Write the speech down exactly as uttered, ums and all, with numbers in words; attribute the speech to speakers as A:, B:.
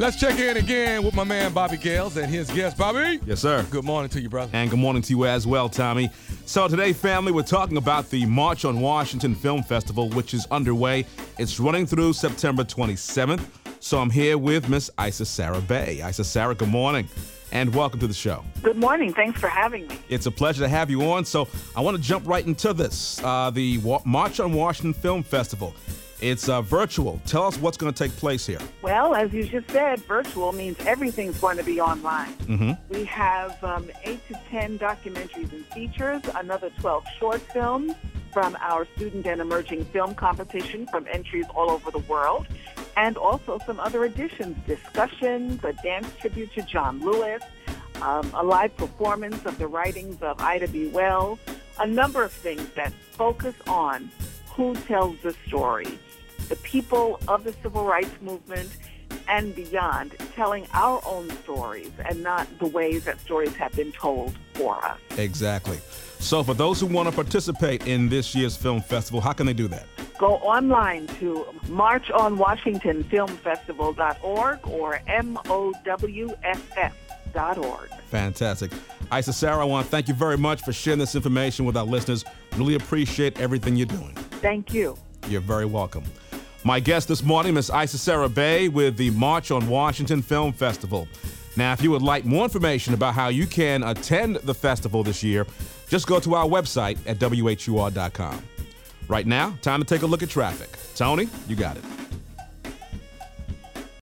A: Let's check in again with my man Bobby Gales and his guest, Bobby.
B: Yes, sir.
A: Good morning to you, brother.
B: And good morning to you as well, Tommy. So today, family, we're talking about the March on Washington Film Festival, which is underway. It's running through September twenty-seventh. So I'm here with Miss Isa Sarah Bay. Isa Sarah, good morning, and welcome to the show.
C: Good morning. Thanks for having me.
B: It's a pleasure to have you on. So I want to jump right into this. Uh, the Wa- March on Washington Film Festival. It's uh, virtual. Tell us what's going to take place here.
C: Well, as you just said, virtual means everything's going to be online.
B: Mm-hmm.
C: We have um, eight to ten documentaries and features, another twelve short films from our student and emerging film competition from entries all over the world, and also some other additions, discussions, a dance tribute to John Lewis, um, a live performance of the writings of Ida B. Wells, a number of things that focus on who tells the story, the people of the civil rights movement and beyond, telling our own stories and not the ways that stories have been told for us.
B: Exactly. So for those who want to participate in this year's film festival, how can they do that?
C: Go online to march on washington film festival dot org or M O W F F dot org.
B: Fantastic. Isa Sarah, I want to thank you very much for sharing this information with our listeners. Really appreciate everything you're doing.
C: Thank you.
B: You're very welcome. My guest this morning, Miss Isa Sarah Bay with the March on Washington Film Festival. Now, if you would like more information about how you can attend the festival this year, just go to our website at W H U R dot com. Right now, time to take a look at traffic. Tony, you got it.